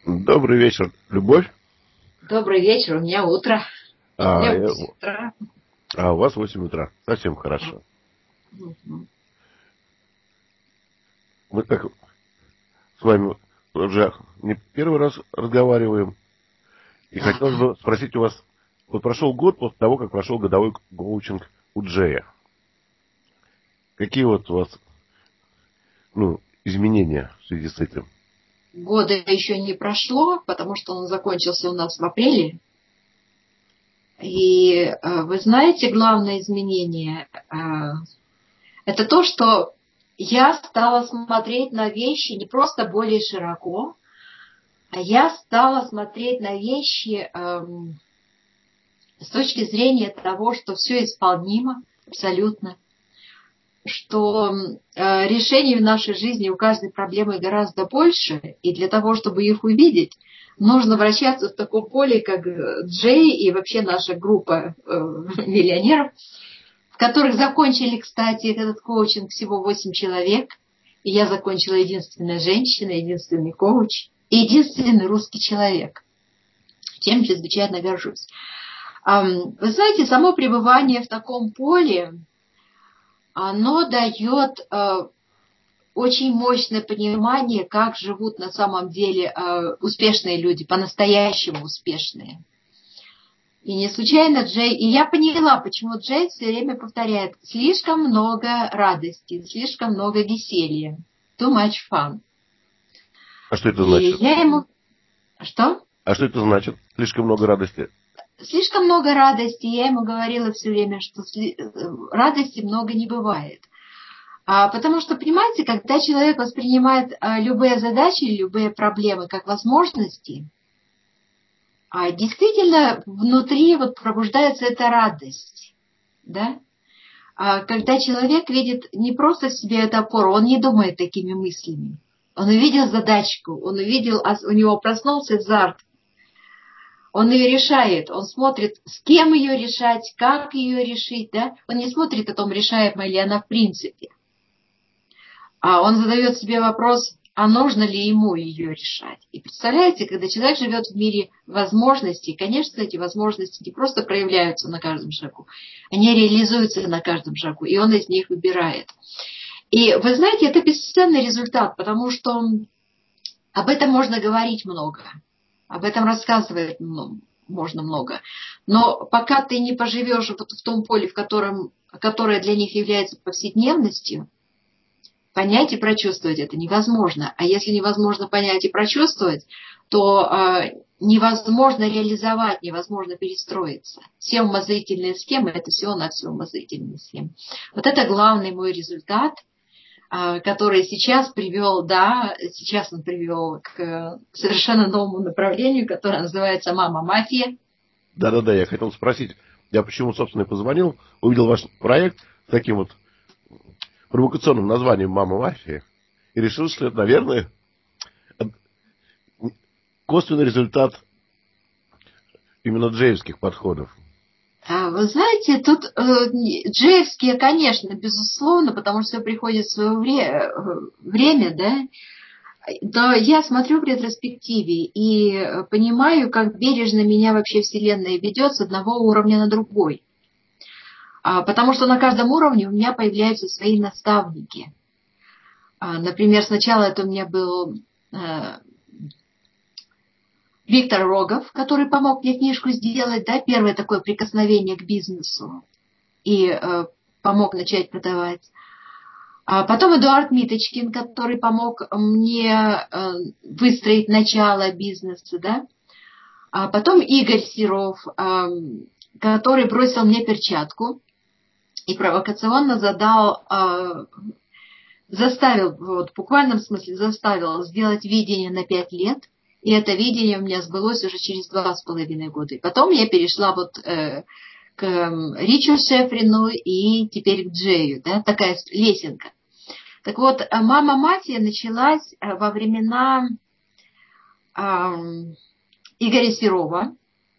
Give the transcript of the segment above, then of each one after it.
Добрый вечер, Любовь. Добрый вечер, у меня утро. У меня 8 утра. У вас 8 утра. Совсем хорошо. Мы так с вами уже не первый раз разговариваем. И хотелось бы спросить у вас, вот прошел год после того, как прошел годовой коучинг у Джея. Какие вот у вас изменения в связи с этим? Года еще не прошло, потому что он закончился у нас в апреле. И вы знаете, главное изменение это то, что я стала смотреть на вещи не просто более широко, а я стала смотреть на вещи с точки зрения того, что все исполнимо абсолютно, что решений в нашей жизни у каждой проблемы гораздо больше, и для того, чтобы их увидеть, нужно вращаться в таком поле, как Джей и вообще наша группа миллионеров, в которых закончили, кстати, этот коучинг всего 8 человек, и я закончила единственная женщина, единственный коуч и единственный русский человек, чем чрезвычайно горжусь. Вы знаете, само пребывание в таком поле, оно дает очень мощное понимание, как живут на самом деле успешные люди, по-настоящему успешные. И не случайно Джей, и я поняла, почему Джей все время повторяет: слишком много радости, слишком много веселья, too much fun. А что это значит? И я ему... Что? А что это значит? Слишком много радости? Слишком много радости. Я ему говорила все время, что радости много не бывает. Потому что, понимаете, когда человек воспринимает любые задачи, любые проблемы как возможности, действительно внутри вот пробуждается эта радость, да? Когда человек видит не просто в себе эту опору, он не думает такими мыслями. Он увидел задачку, он увидел, у него проснулся азарт. Он ее решает, он смотрит, с кем ее решать, как ее решить, да? Он не смотрит о том, решаема ли она в принципе. Он задает себе вопрос, а нужно ли ему ее решать. И представляете, когда человек живет в мире возможностей, конечно, эти возможности не просто проявляются на каждом шагу, они реализуются на каждом шагу, и он из них выбирает. И вы знаете, это бесценный результат, потому что об этом можно говорить много, об этом рассказывать можно много. Но пока ты не поживешь вот в том поле, которое для них является повседневностью, понять и прочувствовать это невозможно. А если невозможно понять и прочувствовать, то невозможно реализовать, невозможно перестроиться. Все умозрительные схемы – это всего-навсего умозрительные схемы. Вот это главный мой результат, который сейчас он привел к совершенно новому направлению, которое называется «Мама-мафия». Да, я хотел спросить. Я почему, собственно, и позвонил, увидел ваш проект с таким вот провокационным названием «Мама-мафия» и решил, что это, наверное, косвенный результат именно джеевских подходов. Вы знаете, тут джеевские, конечно, безусловно, потому что все приходит в свое время, да. Но я смотрю в ретроспективе и понимаю, как бережно меня вообще Вселенная ведет с одного уровня на другой. Потому что на каждом уровне у меня появляются свои наставники. Например, сначала это у меня был Виктор Рогов, который помог мне книжку сделать, да, первое такое прикосновение к бизнесу, и помог начать продавать. Потом Эдуард Миточкин, который помог мне выстроить начало бизнеса, да. Потом Игорь Серов, который бросил мне перчатку и провокационно заставил, вот, в буквальном смысле заставил сделать видение на 5 лет. И это видение у меня сбылось уже через 2,5 года. И потом я перешла вот к Ричу Шефрину и теперь к Джею, да, такая лесенка. Так вот, «Мама-мафия» началась во времена Игоря Серова,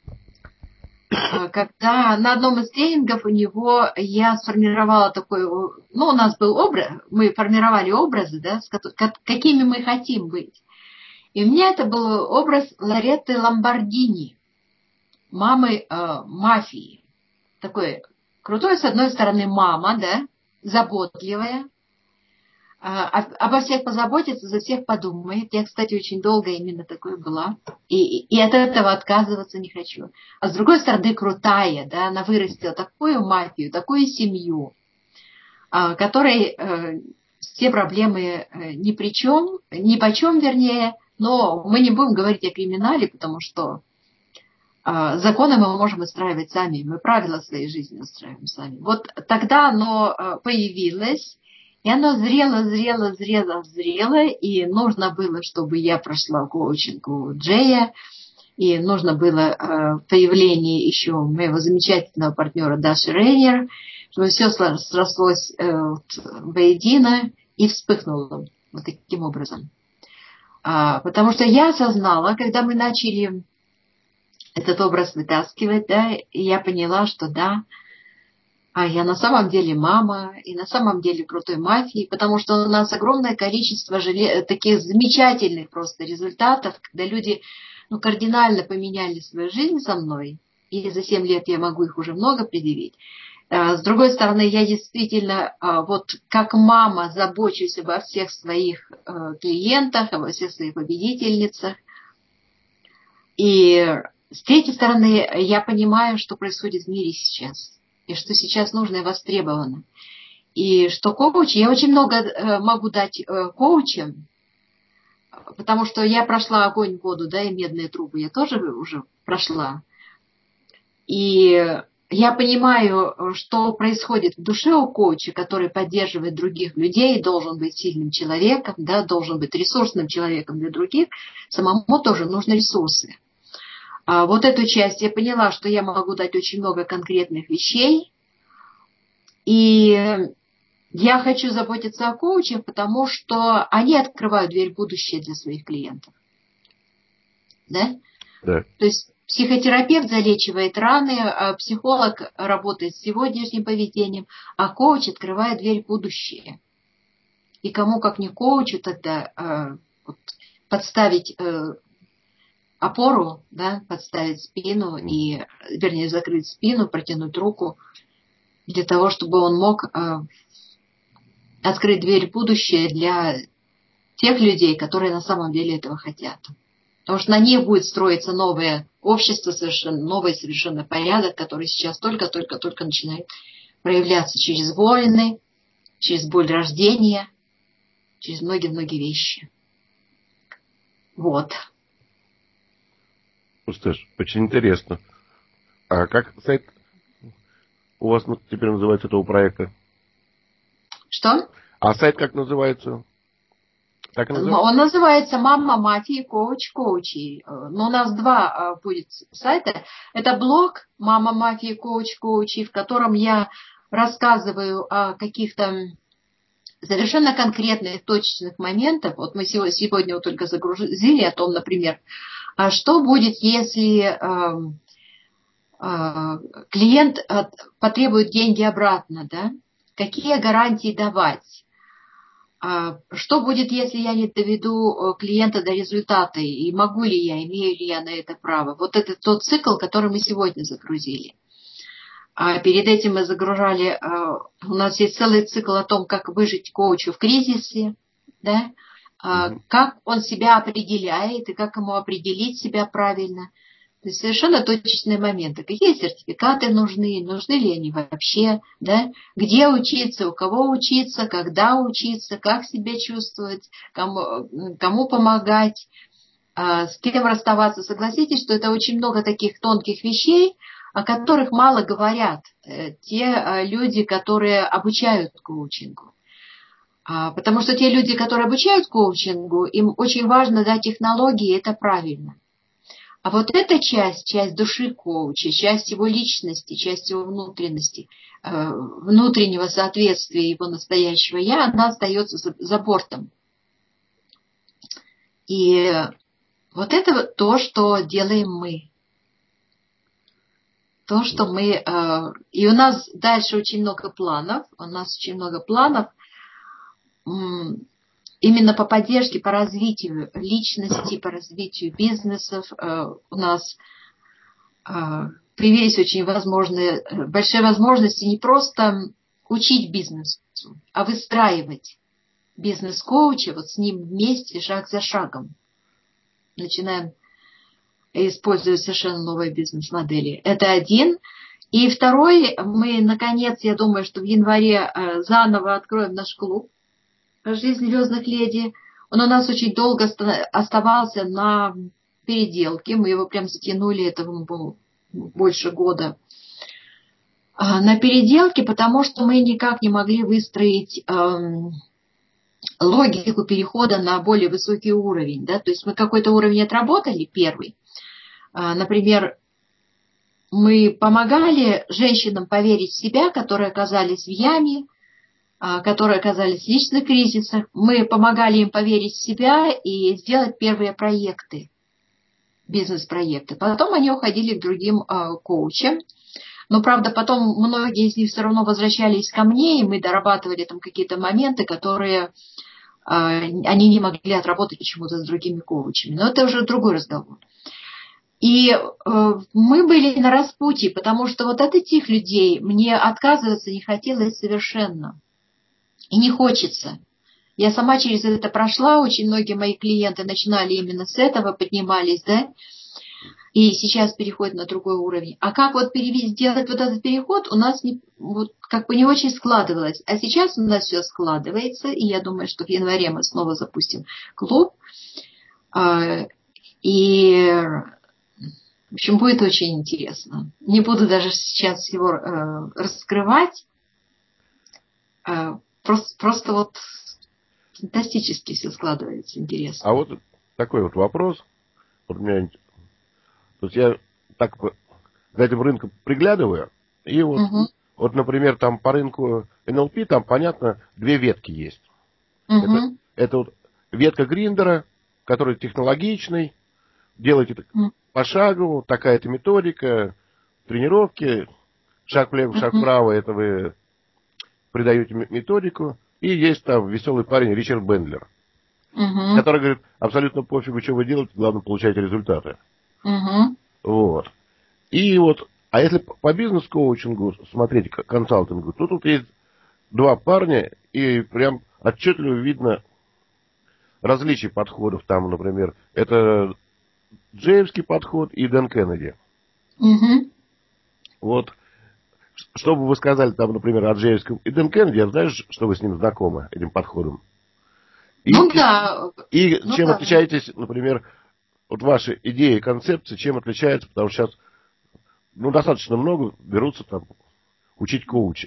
когда на одном из тренингов у него я сформировала такой, у нас был образ, мы формировали образы, да, какими мы хотим быть. И у меня это был образ Лоретты Ламбордини, мамы мафии. Такой крутой, с одной стороны, мама, да, заботливая, обо всех позаботится, за всех подумает. Я, кстати, очень долго именно такой была. И от этого отказываться не хочу. А с другой стороны, крутая, да, она вырастила такую мафию, такую семью, которой все проблемы ни при чем, ни почем, вернее. Но мы не будем говорить о криминале, потому что законы мы можем устраивать сами, мы правила своей жизни устраиваем сами. Вот тогда оно появилось, и оно зрело, и нужно было, чтобы я прошла коучинг у Джея, и нужно было появление еще моего замечательного партнера Даши Рейнер, чтобы все срослось воедино и вспыхнуло вот таким образом. Потому что я осознала, когда мы начали этот образ вытаскивать, да, и я поняла, что да, я на самом деле мама, и на самом деле крутой мафии, потому что у нас огромное количество таких замечательных просто результатов, когда люди кардинально поменяли свою жизнь со мной, и за 7 лет я могу их уже много предъявить. С другой стороны, я действительно вот как мама забочусь обо всех своих клиентах, обо всех своих победительницах, и с третьей стороны, я понимаю, что происходит в мире сейчас, и что сейчас нужно и востребовано. И что коучи, я очень много могу дать коучам, потому что я прошла огонь, воду, да, и медные трубы, я тоже уже прошла. И я понимаю, что происходит в душе у коуча, который поддерживает других людей, должен быть сильным человеком, да, должен быть ресурсным человеком для других, самому тоже нужны ресурсы. Вот эту часть я поняла, что я могу дать очень много конкретных вещей. И я хочу заботиться о коучах, потому что они открывают дверь в будущее для своих клиентов. Да? Да. То есть психотерапевт залечивает раны, психолог работает с сегодняшним поведением, а коуч открывает дверь в будущее. И кому, как не коучу, тогда подставить опору, да, подставить спину и, вернее, закрыть спину, протянуть руку для того, чтобы он мог открыть дверь в будущее для тех людей, которые на самом деле этого хотят. Потому что на них будет строиться новое общество, совершенно новый совершенно порядок, который сейчас только начинает проявляться через войны, через боль рождения, через многие-многие вещи. Вот. Ну что ж, очень интересно. А как сайт у вас теперь называется этого проекта? Что? А сайт как называется? Так и называется? Он называется «Мама мафии, коуч коучи». Но у нас два будет сайта. Это блог «Мама мафии, коуч коучи», в котором я рассказываю о каких-то совершенно конкретных, точечных моментах. Вот мы сегодня вот только загрузили о том, например, что будет, если клиент потребует деньги обратно, да? Какие гарантии давать? Что будет, если я не доведу клиента до результата? И могу ли я, имею ли я на это право? Вот это тот цикл, который мы сегодня загрузили. Перед этим мы загружали, у нас есть целый цикл о том, как выжить коучу в кризисе, да? Как он себя определяет и как ему определить себя правильно. То есть совершенно точечные моменты. Какие сертификаты нужны ли они вообще, да? Где учиться, у кого учиться, когда учиться, как себя чувствовать, кому помогать, с кем расставаться. Согласитесь, что это очень много таких тонких вещей, о которых мало говорят те люди, которые обучают коучингу. Потому что те люди, которые обучают коучингу, им очень важно дать технологии, это правильно. А вот эта часть души коуча, часть его личности, часть его внутренности, внутреннего соответствия его настоящего «я», она остается за бортом. И вот это вот то, что делаем мы. То, что мы... И у нас дальше очень много планов. именно по поддержке, по развитию личности, по развитию бизнесов у нас появились очень большие возможности не просто учить бизнесу, а выстраивать бизнес-коуча вот с ним вместе, шаг за шагом. Начинаем использовать совершенно новые бизнес-модели. Это один. И второй, мы, наконец, я думаю, что в январе заново откроем наш клуб «Жизнь звездных леди». Он у нас очень долго оставался на переделке. Мы его прям затянули, этому было больше года. На переделке, потому что мы никак не могли выстроить логику перехода на более высокий уровень. Да? То есть мы какой-то уровень отработали, первый. Например, мы помогали женщинам поверить в себя, которые оказались в яме, которые оказались в личных кризисах. Мы помогали им поверить в себя и сделать первые проекты, бизнес-проекты. Потом они уходили к другим коучам. Но, правда, потом многие из них все равно возвращались ко мне, и мы дорабатывали там какие-то моменты, которые они не могли отработать почему-то с другими коучами. Но это уже другой разговор. И мы были на распутье, потому что вот от этих людей мне отказываться не хотелось совершенно. И не хочется. Я сама через это прошла, очень многие мои клиенты начинали именно с этого, поднимались, да, и сейчас переходят на другой уровень. А как вот сделать вот этот переход, у нас не очень складывалось. А сейчас у нас все складывается, и я думаю, что в январе мы снова запустим клуб. И, в общем, будет очень интересно. Не буду даже сейчас его раскрывать. Просто вот фантастически все складывается, интересно. А вот такой вот вопрос. Вот у меня, то есть я так за этим рынком приглядываю, и вот, например, там по рынку НЛП, там, понятно, две ветки есть. Это вот ветка Гриндера, который технологичный, делать это пошагово, такая-то методика, тренировки, шаг влево, шаг вправо, это вы придаете методику. И есть там веселый парень Ричард Бендлер, который говорит, абсолютно пофигу, что вы делаете, главное, получайте результаты. Вот. И вот, а если по бизнес-коучингу смотреть, консалтингу, то тут есть два парня, и прям отчетливо видно различия подходов. Там, например, это Джеевский подход и Дэн Кеннеди. Вот, что бы вы сказали там, например, о Джеевском и Дэн Кеннеди, я знаю, что вы с ним знакомы, этим подходом. И чем отличаетесь, например, вот ваши идеи и концепции, чем отличаются, потому что сейчас, достаточно много берутся там учить коучи.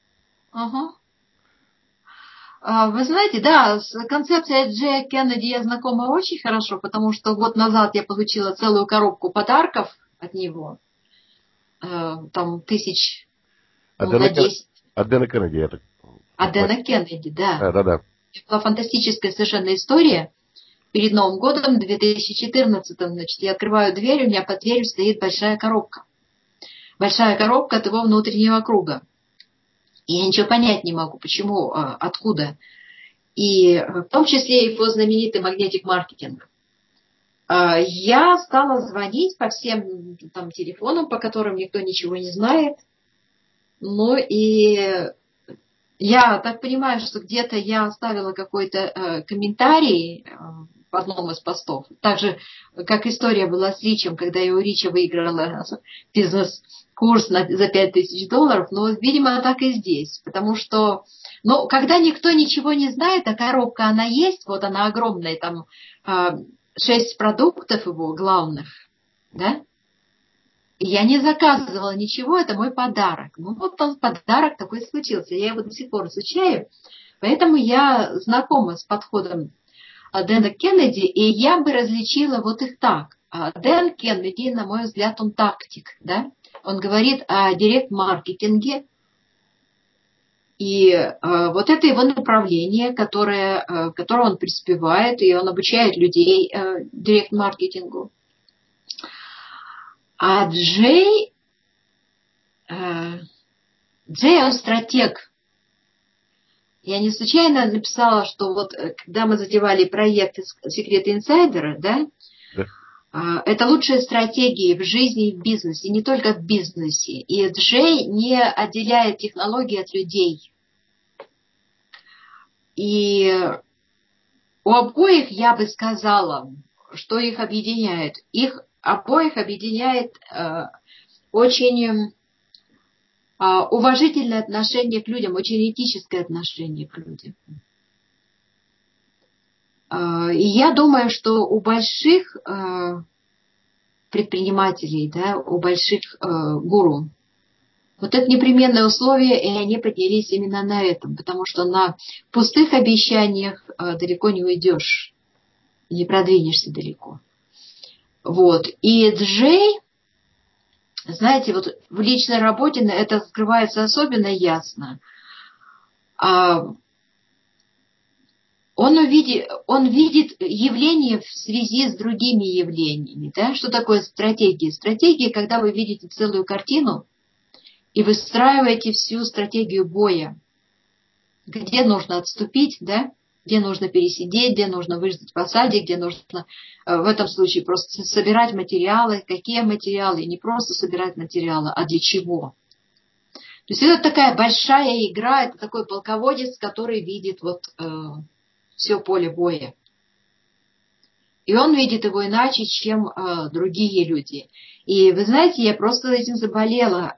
Вы знаете, да, с концепцией Джея Кеннеди я знакома очень хорошо, потому что год назад я получила целую коробку подарков от него. Там тысяч на 10. От Дэна Кеннеди это. От Дэна Кеннеди, да. Да. Это была фантастическая совершенно история. Перед Новым годом, 2014, значит, я открываю дверь, у меня под дверью стоит большая коробка. Большая коробка от его внутреннего круга. И я ничего понять не могу, почему, откуда. И в том числе и по знаменитый магнетик-маркетинг. Я стала звонить по всем там телефонам, по которым никто ничего не знает. Ну и я так понимаю, что где-то я оставила какой-то комментарий в одном из постов. Так же, как история была с Ричем, когда я у Рича выиграла бизнес-курс за $5000. Но, видимо, так и здесь. Потому что, когда никто ничего не знает, а коробка она есть, вот она огромная, там 6 продуктов его главных, да? И я не заказывала ничего, это мой подарок. Вот он подарок такой случился. Я его до сих пор изучаю. Поэтому я знакома с подходом Дэна Кеннеди, и я бы различила вот их так. Дэн Кеннеди, на мой взгляд, он тактик, да? Он говорит о директ-маркетинге. И вот это его направление, которое он преуспевает, и он обучает людей директ-маркетингу. А Джей, он стратег. Я не случайно написала, что вот когда мы затевали проект «Секреты инсайдера», да, Да. это лучшие стратегии в жизни и в бизнесе, не только в бизнесе. И Джей не отделяет технологии от людей. И у обоих, я бы сказала, что их объединяет. Их обоих объединяет очень уважительное отношение к людям, очень этическое отношение к людям. И я думаю, что у больших предпринимателей, да, у больших гуру, вот это непременное условие, и они поднялись именно на этом, потому что на пустых обещаниях далеко не уйдешь, не продвинешься далеко. Вот. И Джей, знаете, вот в личной работе это скрывается особенно ясно. Он видит явления в связи с другими явлениями. Да? Что такое стратегия? Стратегия, когда вы видите целую картину и выстраиваете всю стратегию боя. Где нужно отступить, да? Где нужно пересидеть, где нужно выждать в осаде, где нужно в этом случае просто собирать материалы. Какие материалы? И не просто собирать материалы, а для чего? То есть это такая большая игра, это такой полководец, который видит вот все поле боя. И он видит его иначе, чем другие люди. И вы знаете, я просто этим заболела.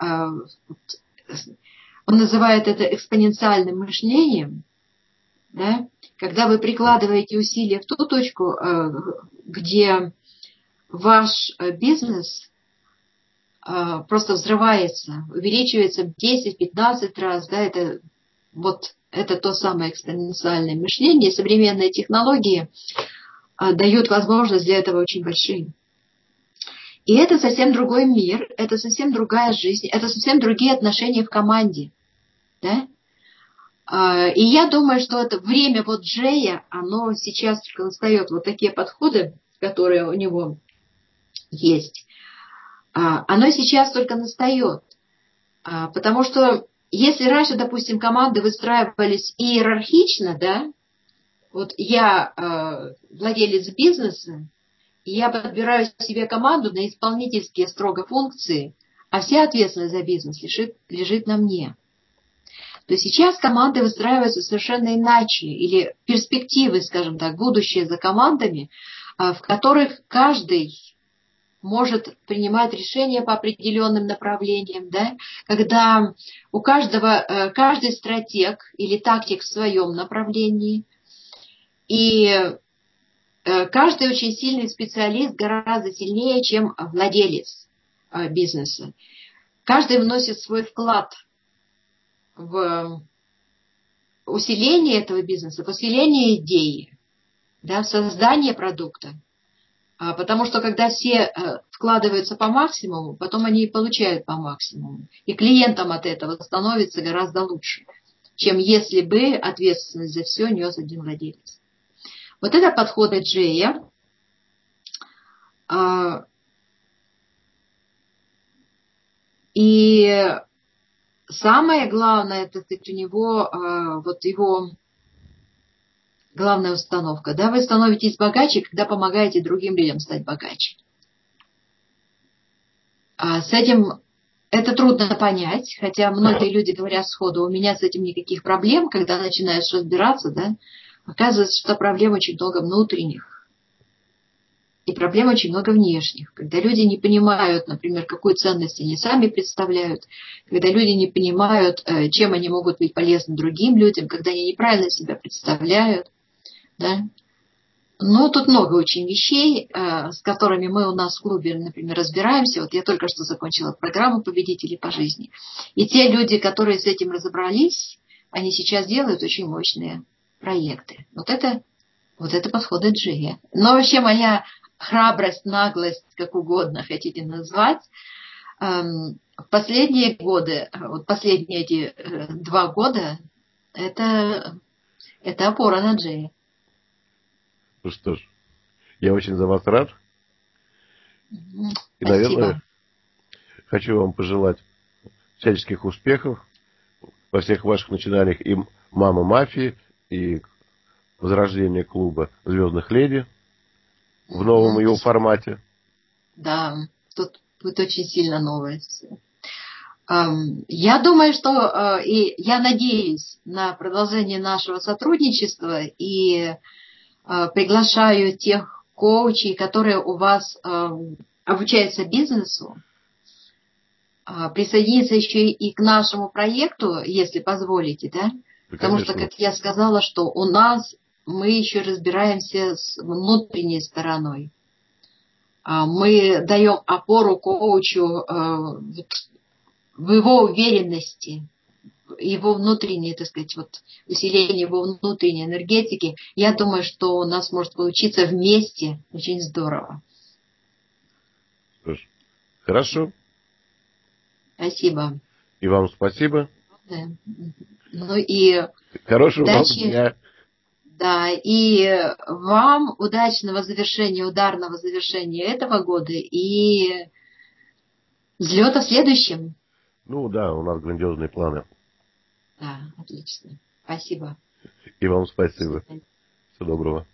Он называет это экспоненциальным мышлением. Да? Когда вы прикладываете усилия в ту точку, где ваш бизнес просто взрывается, увеличивается в 10-15 раз, да, это то самое экспоненциальное мышление. Современные технологии дают возможность для этого очень большие. И это совсем другой мир, это совсем другая жизнь, это совсем другие отношения в команде. Да? И я думаю, что это время вот Джея, оно сейчас только настает. Вот такие подходы, которые у него есть, оно сейчас только настает. Потому что если раньше, допустим, команды выстраивались иерархично, да, вот я владелец бизнеса, и я подбираю себе команду на исполнительские строго функции, а вся ответственность за бизнес лежит на мне. То сейчас команды выстраиваются совершенно иначе, или перспективы, скажем так, будущее за командами, в которых каждый может принимать решения по определенным направлениям, да? Когда у каждый стратег или тактик в своем направлении, и каждый очень сильный специалист гораздо сильнее, чем владелец бизнеса. Каждый вносит свой вклад в усиление этого бизнеса, в усиление идеи, да, в создание продукта. Потому что когда все вкладываются по максимуму, потом они и получают по максимуму. И клиентам от этого становится гораздо лучше, чем если бы ответственность за все нес один владелец. Вот это подходы Джея. И самое главное, это у него вот его главная установка. Да, вы становитесь богаче, когда помогаете другим людям стать богаче. С этим это трудно понять, хотя многие люди говорят сходу, у меня с этим никаких проблем, когда начинаешь разбираться, да, оказывается, что проблем очень много внутренних. И проблем очень много внешних. Когда люди не понимают, например, какую ценность они сами представляют, когда люди не понимают, чем они могут быть полезны другим людям, когда они неправильно себя представляют. Да? Ну, тут много очень вещей, с которыми мы у нас в клубе, например, разбираемся. Вот я только что закончила программу «Победители по жизни». И те люди, которые с этим разобрались, они сейчас делают очень мощные проекты. Вот это подходы Джея. Но вообще моя храбрость, наглость, как угодно хотите назвать, в последние годы, вот последние эти 2 года, это опора на Джея. Ну что ж, я очень за вас рад. И, Спасибо. наверное, хочу вам пожелать всяческих успехов во всех ваших начинаниях и «Мама мафии» и возрождение клуба «Звездных леди» в новом его формате. Да, тут будет очень сильно новое. Я думаю, что и я надеюсь на продолжение нашего сотрудничества и приглашаю тех коучей, которые у вас обучаются бизнесу, присоединиться еще и к нашему проекту, если позволите, да? Потому что, как я сказала, что у нас мы еще разбираемся с внутренней стороной. Мы даем опору коучу в его уверенности, его внутренней, так сказать, вот усиление его внутренней энергетики. Я думаю, что у нас может получиться вместе очень здорово. Хорошо. Спасибо. И вам спасибо. Да. Ну и хорошего вам дня. Да, и вам удачного завершения, ударного завершения этого года и взлета в следующем. Ну да, у нас грандиозные планы. Да, отлично. Спасибо. И вам спасибо. Всего доброго.